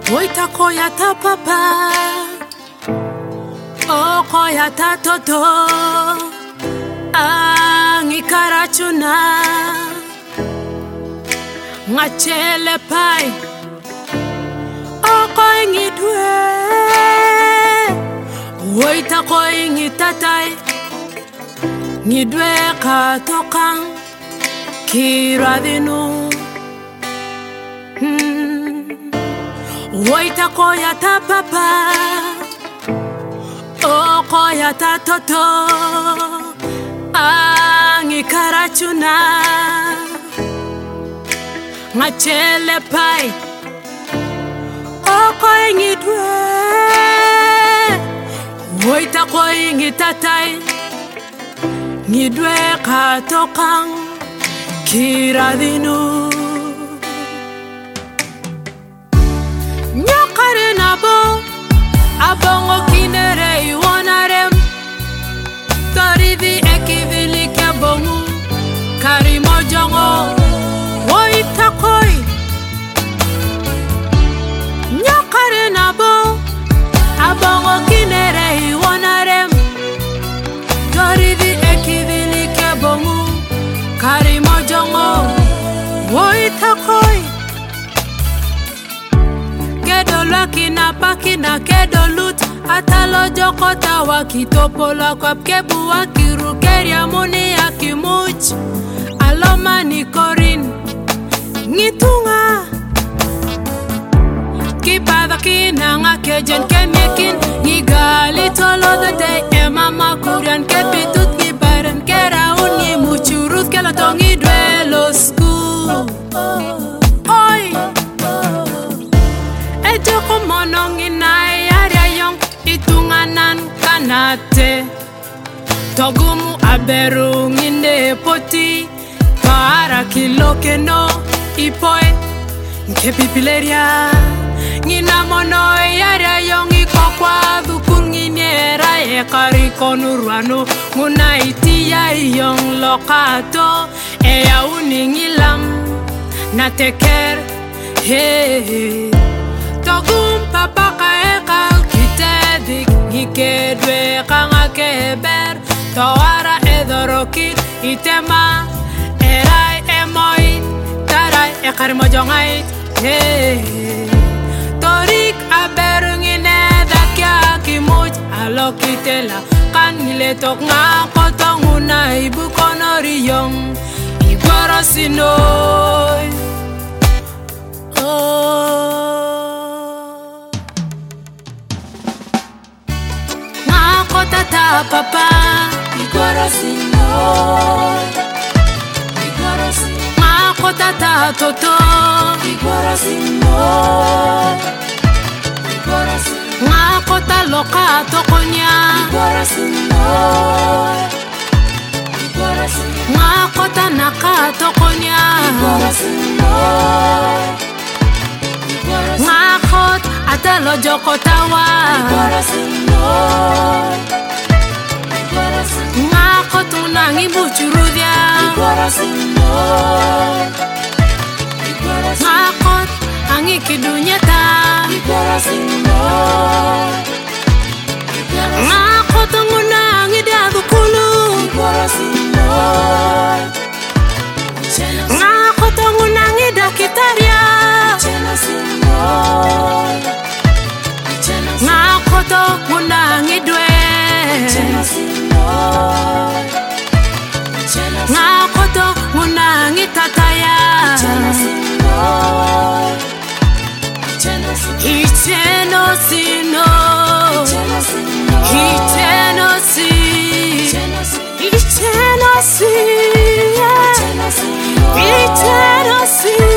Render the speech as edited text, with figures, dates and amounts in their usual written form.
Oita koya ta papa, o koya ta toto, angi karachuna, ngachele pai, o koi ngidwe, oita koi ngitatai, ngidwe katokang kiradinu. Oita koya ta papa, o koya ta toto, angi karachuna, ngachele pai, o koi ngidwe, oita koi ngitatai, ngidwe katokang kiradinu. Abongo kinere iwanarem, torivi ekivili kebongu, karimo jongo, oitakoi. Nyakare nabo, abongo kinere iwanarem, torivi ekivili kebongu, karimo jongo, oitakoi. Kedo laki na paki na kedo lut, atalo jokota wakitopola kwa pkebu wakirukeria muni ya kimuch, aloma ni korin ngitunga kipada kinanga kejen kemekin nigali tolo the day emama kurian kepitut nibaren kera uni muchurut kelatongi dwelo school. Ejoko monong inay arayong itunganan kanate, togumu aberung inde poti para kiloke no ipoe nkepipileria ngina mono arayong ikokwa dukun nginera ekari konurwano nguna itia iyong lokato eya uningilam na teker he. Togum papa kaekal kitedik ikedwe kanga keber toara edorokit itema erai emoit tarai ekarimo jongait torik aberungine dakya kimuj alokitela kanile tok nga kotonguna ibu konoriyong igorosinoy. Tata papa, igorosino, igorosino. Mako tata toto, igorosino, igorosino. Mako taloka tokonya, igorosino, igorosino. Mako tanaka tokonya, igorosino, igorosino. Mako atalo jokotawa, igorosino. Ngako tunangi buchurudia, ngako angi kidunyeta, ngako tungunangi dadukulu, ngako tungunangi dakitaria, ngako tungunangi dwe. Ngakoto munangi tataya Icheno sino Icheno si Icheno si Icheno si